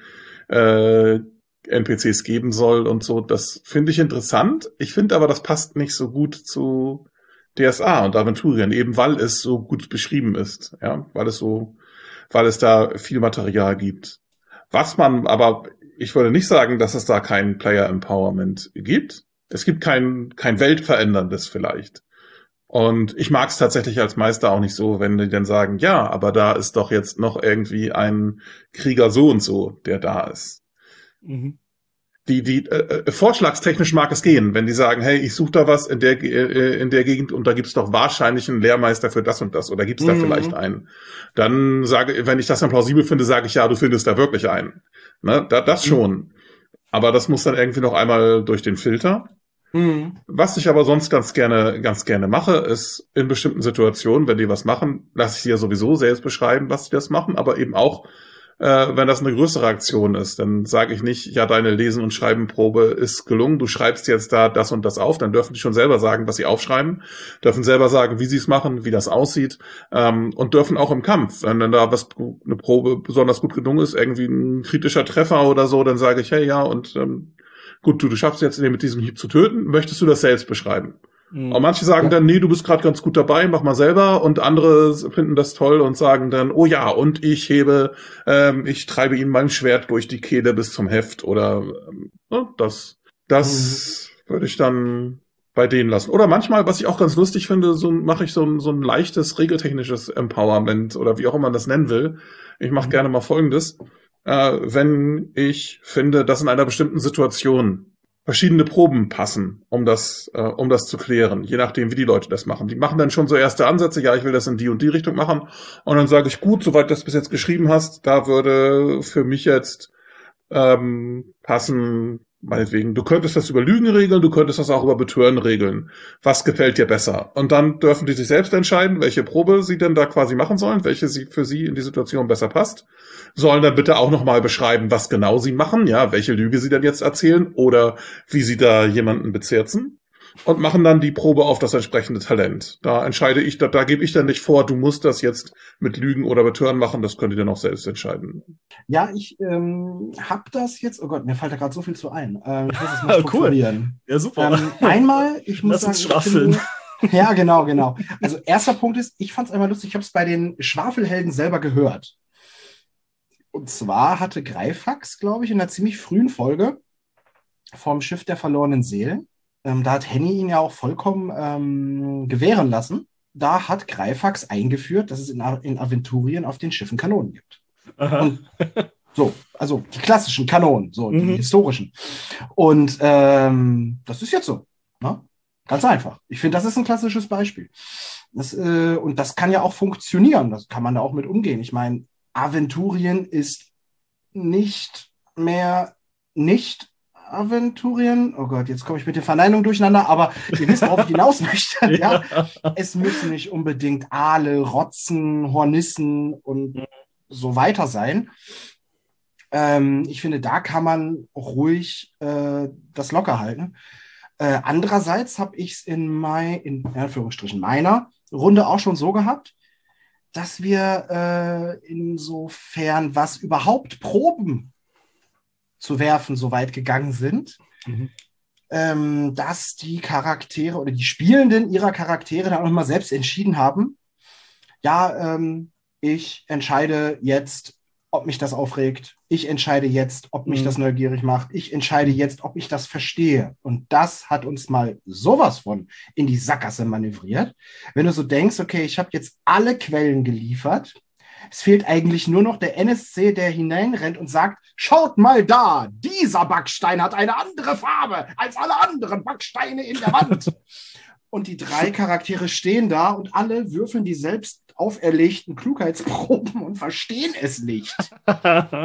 NPCs geben soll und so. Das finde ich interessant. Ich finde aber, das passt nicht so gut zu DSA und Aventurien, eben weil es so gut beschrieben ist, ja, weil es da viel Material gibt. Ich würde nicht sagen, dass es da kein Player Empowerment gibt. Es gibt kein weltveränderndes vielleicht. Und ich mag es tatsächlich als Meister auch nicht so, wenn die dann sagen, ja, aber da ist doch jetzt noch irgendwie ein Krieger so und so, der da ist. die vorschlagstechnisch mag es gehen, wenn die sagen, hey, ich suche da was in der Gegend und da gibt's doch wahrscheinlich einen Lehrmeister für das und das oder gibt's da vielleicht einen. Dann wenn ich das dann plausibel finde, sage ich, ja, du findest da wirklich einen. Ne? Das schon. Aber das muss dann irgendwie noch einmal durch den Filter. Was ich aber sonst ganz gerne mache, ist in bestimmten Situationen, wenn die was machen, lasse ich sie ja sowieso selbst beschreiben, was sie das machen, aber eben auch wenn das eine größere Aktion ist, dann sage ich nicht, ja, deine Lesen- und Schreibenprobe ist gelungen, du schreibst jetzt da das und das auf, dann dürfen die schon selber sagen, was sie aufschreiben, dürfen selber sagen, wie sie es machen, wie das aussieht, und dürfen auch im Kampf, wenn dann da eine Probe besonders gut gelungen ist, irgendwie ein kritischer Treffer oder so, dann sage ich, hey, ja, und gut, du schaffst jetzt mit diesem Hieb zu töten, möchtest du das selbst beschreiben? Und manche sagen dann, nee, du bist gerade ganz gut dabei, mach mal selber. Und andere finden das toll und sagen dann, oh ja, und ich treibe ihm mein Schwert durch die Kehle bis zum Heft. Oder das würde ich dann bei denen lassen. Oder manchmal, was ich auch ganz lustig finde, mache ich so ein leichtes regeltechnisches Empowerment oder wie auch immer man das nennen will. Ich mache gerne mal Folgendes. Wenn ich finde, dass in einer bestimmten Situation verschiedene Proben passen, um das zu klären, je nachdem, wie die Leute das machen. Die machen dann schon so erste Ansätze, ja, ich will das in die und die Richtung machen. Und dann sage ich, gut, soweit du das bis jetzt geschrieben hast, da würde für mich jetzt passen, meinetwegen, du könntest das über Lügen regeln, du könntest das auch über Betören regeln. Was gefällt dir besser? Und dann dürfen die sich selbst entscheiden, welche Probe sie denn da quasi machen sollen, welche für sie in die Situation besser passt. Sollen dann bitte auch nochmal beschreiben, was genau sie machen, ja, welche Lüge sie dann jetzt erzählen oder wie sie da jemanden bezirzen. Und machen dann die Probe auf das entsprechende Talent. Da entscheide ich, da gebe ich dann nicht vor, du musst das jetzt mit Lügen oder Betören machen, das könnt ihr dann auch selbst entscheiden. Ja, ich habe das jetzt, oh Gott, mir fällt da gerade so viel zu ein. Ich muss es mal strukturieren. Cool. Ja, super. Einmal, ich muss Lass uns sagen, schwafeln. Ja, genau. Also erster Punkt ist, ich fand es einmal lustig, ich habe es bei den Schwafelhelden selber gehört. Und zwar hatte Greifax, glaube ich, in einer ziemlich frühen Folge vom Schiff der verlorenen Seelen, da hat Henny ihn ja auch vollkommen gewähren lassen. Da hat Greifax eingeführt, dass es in Aventurien auf den Schiffen Kanonen gibt. Und so, also die klassischen Kanonen, so die historischen. Und das ist jetzt so. Ne? Ganz einfach. Ich finde, das ist ein klassisches Beispiel. Und das kann ja auch funktionieren. Das kann man da auch mit umgehen. Ich meine, Aventurien ist nicht mehr nicht Aventurien. Oh Gott, jetzt komme ich mit den Verneinungen durcheinander, aber ihr wisst, worauf ich hinaus möchte. Ja? Es müssen nicht unbedingt Aale, Rotzen, Hornissen und so weiter sein. Ich finde, da kann man ruhig das locker halten. Andererseits habe ich es in Anführungsstrichen meiner Runde auch schon so gehabt, dass wir insofern, was überhaupt Proben zu werfen, so weit gegangen sind, dass die Charaktere oder die Spielenden ihrer Charaktere dann auch immer selbst entschieden haben, ja, ich entscheide jetzt, ob mich das aufregt. Ich entscheide jetzt, ob mich das neugierig macht. Ich entscheide jetzt, ob ich das verstehe. Und das hat uns mal sowas von in die Sackgasse manövriert. Wenn du so denkst, okay, ich habe jetzt alle Quellen geliefert, es fehlt eigentlich nur noch der NSC, der hineinrennt und sagt, schaut mal da, dieser Backstein hat eine andere Farbe als alle anderen Backsteine in der Wand. Und die 3 Charaktere stehen da und alle würfeln die selbst auferlegten Klugheitsproben und verstehen es nicht. Ich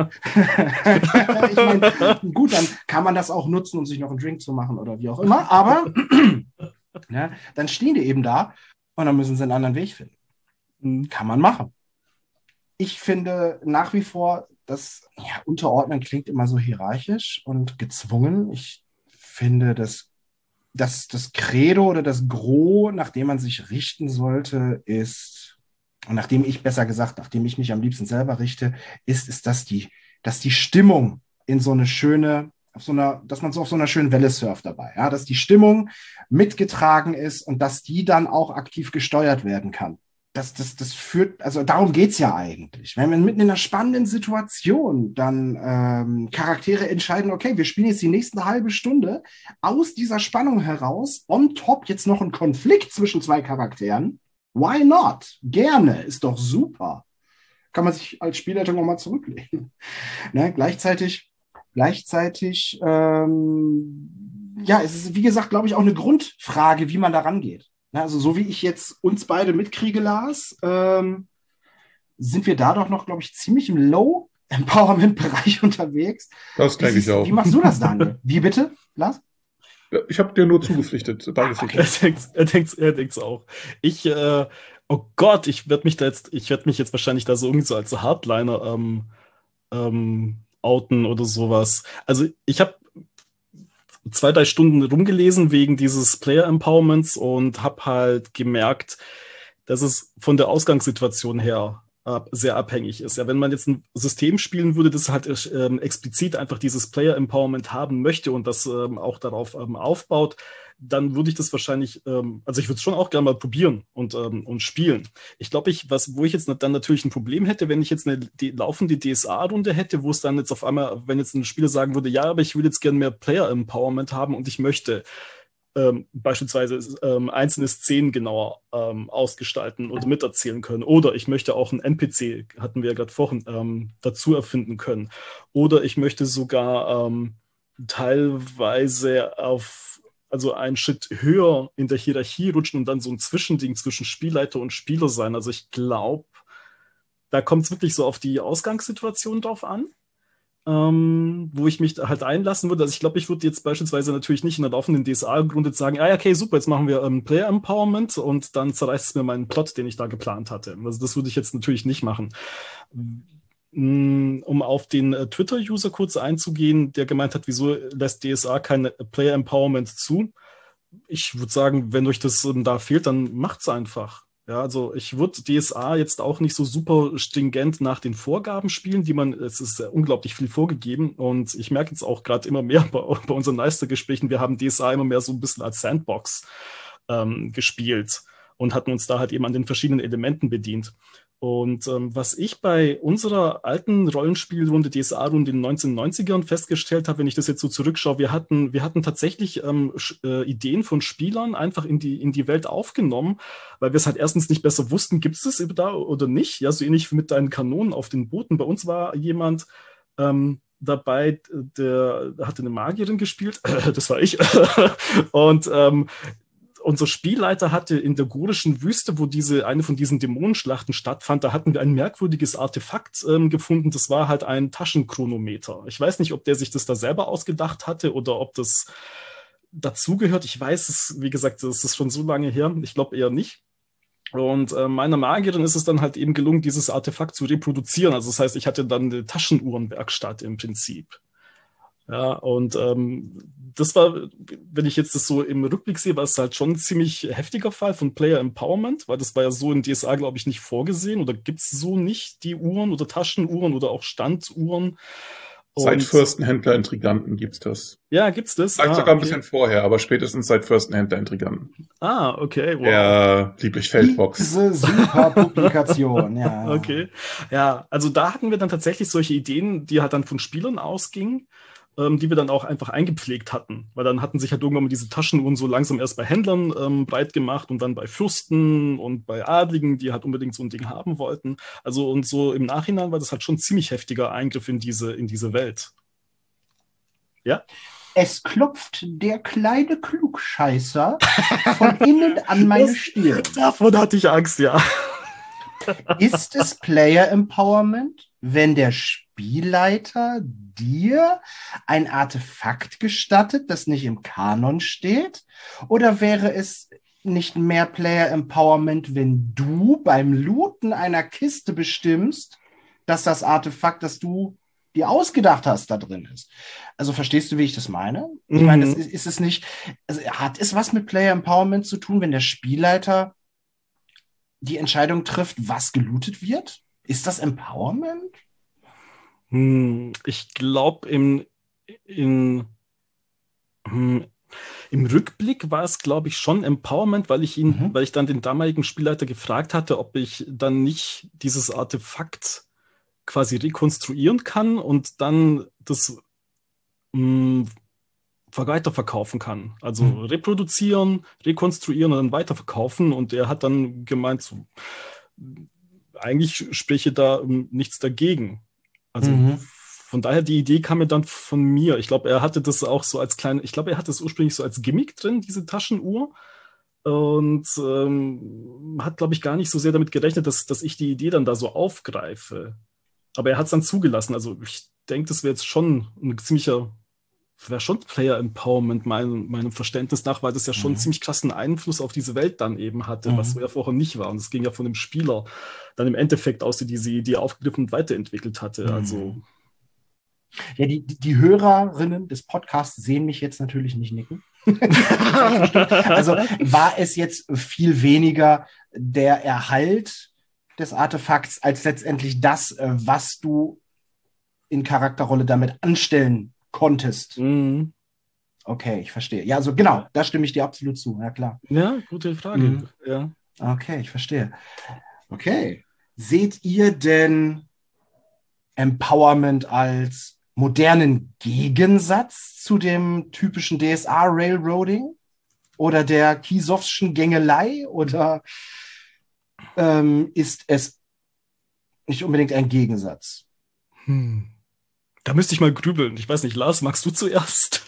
meine, gut, dann kann man das auch nutzen, um sich noch einen Drink zu machen oder wie auch immer, aber ne, dann stehen die eben da und dann müssen sie einen anderen Weg finden. Kann man machen. Ich finde nach wie vor, das Unterordnen klingt immer so hierarchisch und gezwungen. Ich finde, das Credo oder das Gros, nach dem man sich richten sollte, ist, und nachdem ich mich am liebsten selber richte, ist, dass die Stimmung in so eine schöne, dass man so auf so einer schönen Welle surft dabei, ja, dass die Stimmung mitgetragen ist und dass die dann auch aktiv gesteuert werden kann. Das führt, also darum geht's ja eigentlich. Wenn wir mitten in einer spannenden Situation dann Charaktere entscheiden, okay, wir spielen jetzt die nächste halbe Stunde aus dieser Spannung heraus, on top jetzt noch ein Konflikt zwischen 2 Charakteren. Why not? Gerne, ist doch super. Kann man sich als Spielleitung auch mal zurücklegen. Ne? Gleichzeitig Gleichzeitig, ja, es ist, wie gesagt, glaube ich, auch eine Grundfrage, wie man da rangeht. Also so wie ich jetzt uns beide mitkriege, Lars, sind wir da doch noch, glaube ich, ziemlich im Low-Empowerment-Bereich unterwegs. Das denke ich auch. Wie machst du das, Daniel? Wie bitte, Lars? Ich habe dir nur zugepflichtet. Danke. Okay. Er denkt's auch. Oh Gott, ich werde mich jetzt wahrscheinlich da so irgendwie so als Hardliner outen oder sowas. Also ich habe 2-3 Stunden rumgelesen wegen dieses Player Empowerments und habe halt gemerkt, dass es von der Ausgangssituation her sehr abhängig ist. Ja, wenn man jetzt ein System spielen würde, das halt explizit einfach dieses Player Empowerment haben möchte und das auch darauf aufbaut, dann würde ich das wahrscheinlich, also ich würde es schon auch gerne mal probieren und spielen. Ich glaube, wo ich jetzt dann natürlich ein Problem hätte, wenn ich jetzt eine laufende DSA-Runde hätte, wo es dann jetzt auf einmal, wenn jetzt ein Spieler sagen würde, ja, aber ich will jetzt gerne mehr Player Empowerment haben und ich möchte beispielsweise einzelne Szenen genauer ausgestalten oder miterzählen können. Oder ich möchte auch einen NPC, hatten wir ja gerade vorhin, dazu erfinden können. Oder ich möchte sogar teilweise also einen Schritt höher in der Hierarchie rutschen und dann so ein Zwischending zwischen Spielleiter und Spieler sein. Also ich glaube, da kommt es wirklich so auf die Ausgangssituation drauf an. Wo ich mich halt einlassen würde. Also ich glaube, ich würde jetzt beispielsweise natürlich nicht in der laufenden DSA-Runde sagen, okay, super, jetzt machen wir Player Empowerment und dann zerreißt es mir meinen Plot, den ich da geplant hatte. Also das würde ich jetzt natürlich nicht machen. Um auf den Twitter-User kurz einzugehen, der gemeint hat, wieso lässt DSA kein Player Empowerment zu? Ich würde sagen, wenn euch das da fehlt, dann macht's einfach. Ja, also ich würde DSA jetzt auch nicht so super stringent nach den Vorgaben spielen, es ist unglaublich viel vorgegeben und ich merke jetzt auch gerade immer mehr bei unseren Meistergesprächen, wir haben DSA immer mehr so ein bisschen als Sandbox gespielt und hatten uns da halt eben an den verschiedenen Elementen bedient. Und was ich bei unserer alten Rollenspielrunde, DSA-Runde in den 1990ern festgestellt habe, wenn ich das jetzt so zurückschaue, wir hatten tatsächlich Ideen von Spielern einfach in die Welt aufgenommen, weil wir es halt erstens nicht besser wussten, gibt es das da oder nicht? Ja, so ähnlich wie mit deinen Kanonen auf den Booten. Bei uns war jemand dabei, der hatte eine Magierin gespielt, das war ich, und unser Spielleiter hatte in der Gurischen Wüste, wo eine von diesen Dämonenschlachten stattfand, da hatten wir ein merkwürdiges Artefakt gefunden. Das war halt ein Taschenchronometer. Ich weiß nicht, ob der sich das da selber ausgedacht hatte oder ob das dazugehört. Ich weiß es, wie gesagt, das ist schon so lange her. Ich glaube eher nicht. Und meiner Magierin ist es dann halt eben gelungen, dieses Artefakt zu reproduzieren. Also das heißt, ich hatte dann eine Taschenuhrenwerkstatt im Prinzip. Ja, und das war, wenn ich jetzt das so im Rückblick sehe, war es halt schon ein ziemlich heftiger Fall von Player Empowerment, weil das war ja so in DSA, glaube ich, nicht vorgesehen oder gibt es so nicht die Uhren oder Taschenuhren oder auch Standuhren. Seit Fürstenhändler-Intriganten gibt's das. Ja, gibt's das? Vielleicht sogar ein bisschen vorher, aber spätestens seit Fürstenhändler-Intriganten. Okay. Wow. Der Lieblich-Feldbox. Diese super Publikation, ja. Okay. Ja, also da hatten wir dann tatsächlich solche Ideen, die halt dann von Spielern ausgingen, die wir dann auch einfach eingepflegt hatten. Weil dann hatten sich halt irgendwann mal diese Taschenuhren so langsam erst bei Händlern breit gemacht und dann bei Fürsten und bei Adligen, die halt unbedingt so ein Ding haben wollten. Also und so im Nachhinein war das halt schon ein ziemlich heftiger Eingriff in diese Welt. Ja? Es klopft der kleine Klugscheißer von innen an meine Stirn. Davon hatte ich Angst, ja. Ist es Player Empowerment, wenn der Spielleiter dir ein Artefakt gestattet, das nicht im Kanon steht? Oder wäre es nicht mehr Player Empowerment, wenn du beim Looten einer Kiste bestimmst, dass das Artefakt, das du dir ausgedacht hast, da drin ist? Also verstehst du, wie ich das meine? Ich meine, ist es nicht, also hat es was mit Player Empowerment zu tun, wenn der Spielleiter die Entscheidung trifft, was gelootet wird? Ist das Empowerment? Ich glaube, im Rückblick war es, glaube ich, schon Empowerment, weil ich dann den damaligen Spielleiter gefragt hatte, ob ich dann nicht dieses Artefakt quasi rekonstruieren kann und dann das weiterverkaufen kann. Also reproduzieren, rekonstruieren und dann weiterverkaufen. Und er hat dann gemeint, so, eigentlich spreche da nichts dagegen. Also von daher, die Idee kam mir dann von mir. Ich glaube, er hatte das auch so als ich glaube, er hatte es ursprünglich so als Gimmick drin, diese Taschenuhr. Und hat, glaube ich, gar nicht so sehr damit gerechnet, dass ich die Idee dann da so aufgreife. Aber er hat es dann zugelassen. Also ich denke, das wäre jetzt schon ein wäre schon Player Empowerment meinem Verständnis nach, weil das ja schon einen ziemlich krassen Einfluss auf diese Welt dann eben hatte, was so ja vorher nicht war. Und es ging ja von dem Spieler dann im Endeffekt aus, die diese Idee aufgegriffen und weiterentwickelt hatte. Also ja, die Hörerinnen des Podcasts sehen mich jetzt natürlich nicht nicken. Also war es jetzt viel weniger der Erhalt des Artefakts als letztendlich das, was du in Charakterrolle damit anstellen konntest. Mhm. Okay, ich verstehe. Ja, also genau, da stimme ich dir absolut zu. Ja, klar. Ja, gute Frage. Ja. Okay, ich verstehe. Okay. Seht ihr denn Empowerment als modernen Gegensatz zu dem typischen DSA-Railroading oder der Kiesowschen Gängelei? Oder ist es nicht unbedingt ein Gegensatz? Da müsste ich mal grübeln. Ich weiß nicht, Lars, magst du zuerst?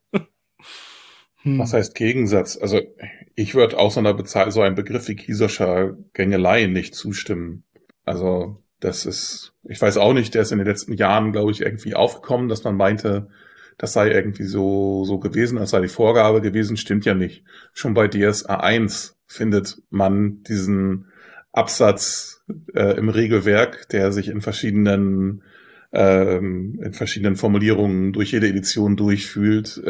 Was heißt Gegensatz? Also ich würde auch so einem Begriff wie Kiesowscher Gängelei nicht zustimmen. Also das ist, ich weiß auch nicht, der ist in den letzten Jahren, glaube ich, irgendwie aufgekommen, dass man meinte, das sei irgendwie so gewesen, als sei die Vorgabe gewesen, stimmt ja nicht. Schon bei DSA 1 findet man diesen Absatz im Regelwerk, der sich in verschiedenen Formulierungen durch jede Edition durchzieht,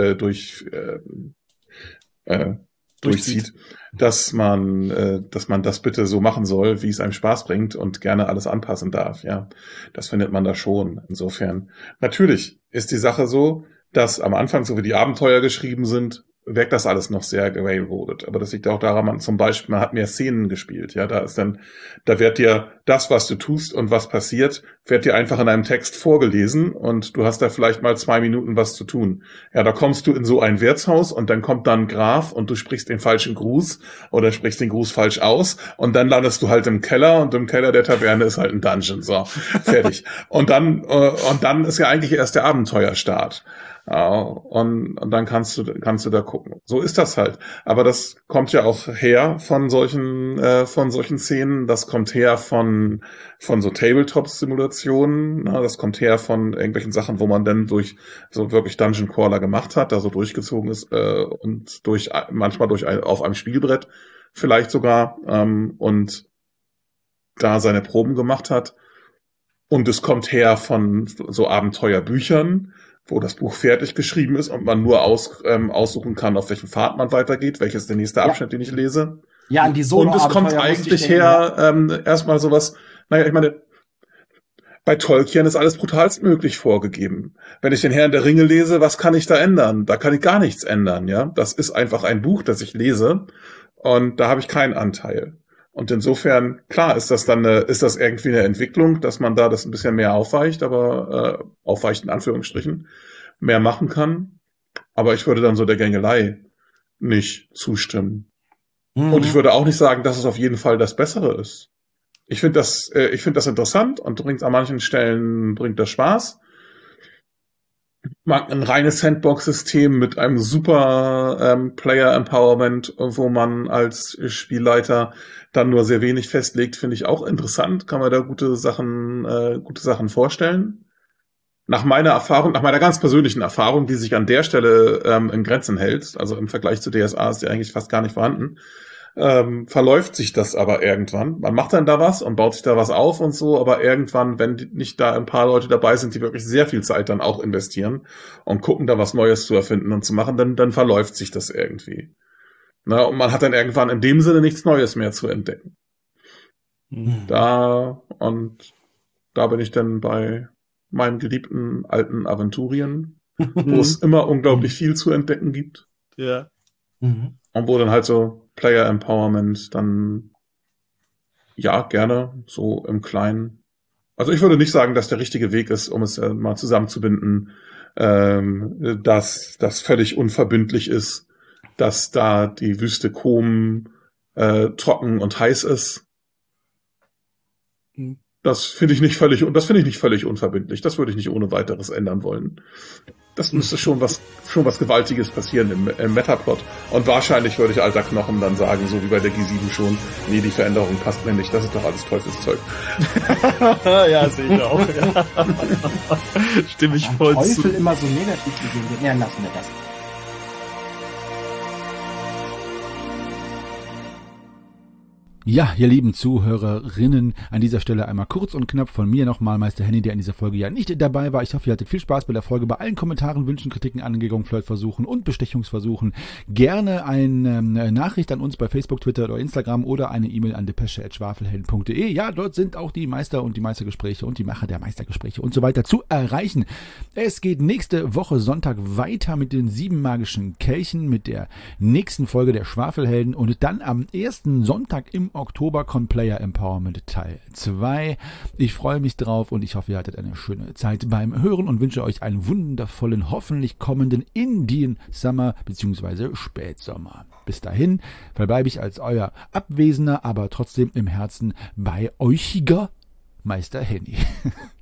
dass man das bitte so machen soll, wie es einem Spaß bringt und gerne alles anpassen darf. Ja, das findet man da schon. Insofern, natürlich ist die Sache so, dass am Anfang, so wie die Abenteuer geschrieben sind, wirkt das alles noch sehr gerailroadet. Aber das liegt auch daran, man hat mehr Szenen gespielt. Ja, da wird dir das, was du tust und was passiert, wird dir einfach in einem Text vorgelesen und du hast da vielleicht mal 2 Minuten was zu tun. Ja, da kommst du in so ein Wirtshaus und dann kommt dann ein Graf und du sprichst den falschen Gruß oder sprichst den Gruß falsch aus und dann landest du halt im Keller und im Keller der Taverne ist halt ein Dungeon. So, fertig. Und dann ist ja eigentlich erst der Abenteuerstart. Ja, und dann kannst du da gucken. So ist das halt. Aber das kommt ja auch her von solchen Szenen. Das kommt her von so Tabletop-Simulationen. Das kommt her von irgendwelchen Sachen, wo man dann durch so wirklich Dungeon Crawler gemacht hat, da so durchgezogen ist und manchmal auf einem Spielbrett vielleicht sogar und da seine Proben gemacht hat. Und es kommt her von so Abenteuerbüchern, wo das Buch fertig geschrieben ist und man nur aussuchen kann, auf welchen Pfad man weitergeht, welches ist der nächste Abschnitt, den ich lese. Ja, an die Solo-Abenteuer. Und es kommt eigentlich her, erstmal sowas, ich meine, bei Tolkien ist alles brutalstmöglich vorgegeben. Wenn ich den Herrn der Ringe lese, was kann ich da ändern? Da kann ich gar nichts ändern, ja. Das ist einfach ein Buch, das ich lese und da habe ich keinen Anteil. Und insofern, klar, ist das irgendwie eine Entwicklung, dass man da das ein bisschen mehr aufweicht, aber aufweicht in Anführungsstrichen, mehr machen kann. Aber ich würde dann so der Gängelei nicht zustimmen. Und ich würde auch nicht sagen, dass es auf jeden Fall das Bessere ist. Ich finde das interessant und an manchen Stellen bringt das Spaß. Ein reines Sandbox-System mit einem super Player-Empowerment, wo man als Spielleiter dann nur sehr wenig festlegt, finde ich auch interessant. Kann man da gute Sachen vorstellen. Nach meiner ganz persönlichen Erfahrung, die sich an der Stelle in Grenzen hält, also im Vergleich zu DSA ist die eigentlich fast gar nicht vorhanden, verläuft sich das aber irgendwann. Man macht dann da was und baut sich da was auf und so, aber irgendwann, wenn nicht da ein paar Leute dabei sind, die wirklich sehr viel Zeit dann auch investieren und gucken, da was Neues zu erfinden und zu machen, dann verläuft sich das irgendwie. Na, und man hat dann irgendwann in dem Sinne nichts Neues mehr zu entdecken. Da bin ich dann bei meinen geliebten alten Aventurien, wo es immer unglaublich viel zu entdecken gibt. Ja. Und wo dann halt so Player Empowerment dann ja gerne so im Kleinen. Also ich würde nicht sagen, dass der richtige Weg ist, um es mal zusammenzubinden, dass das völlig unverbindlich ist, dass da die Wüste Qom trocken und heiß ist. Das finde ich nicht völlig unverbindlich. Das würde ich nicht ohne weiteres ändern wollen. Das müsste schon was Gewaltiges passieren im Metaplot. Und wahrscheinlich würde ich alter Knochen dann sagen, so wie bei der G7 schon, nee, die Veränderung passt mir nicht, das ist doch alles Teufelszeug. Ja, sehe ich auch. Ja. Stimme ich voll zu. Teufel immer so negativ gesehen wird. Ja, lassen wir das. Ja, ihr lieben Zuhörerinnen, an dieser Stelle einmal kurz und knapp von mir nochmal Meister Henny, der in dieser Folge ja nicht dabei war. Ich hoffe, ihr hattet viel Spaß bei der Folge. Bei allen Kommentaren, Wünschen, Kritiken, Anregungen, Flirtversuchen und Bestechungsversuchen gerne eine Nachricht an uns bei Facebook, Twitter oder Instagram oder eine E-Mail an depesche@schwafelhelden.de. Ja, dort sind auch die Meister und die Meistergespräche und die Macher der Meistergespräche und so weiter zu erreichen. Es geht nächste Woche Sonntag weiter mit den 7 magischen Kelchen, mit der nächsten Folge der Schwafelhelden und dann am ersten Sonntag im Oktober kommt Player Empowerment Teil 2. Ich freue mich drauf und ich hoffe, ihr hattet eine schöne Zeit beim Hören und wünsche euch einen wundervollen, hoffentlich kommenden Indian Summer bzw. Spätsommer. Bis dahin verbleibe ich als euer abwesender, aber trotzdem im Herzen bei euchiger Meister Henny.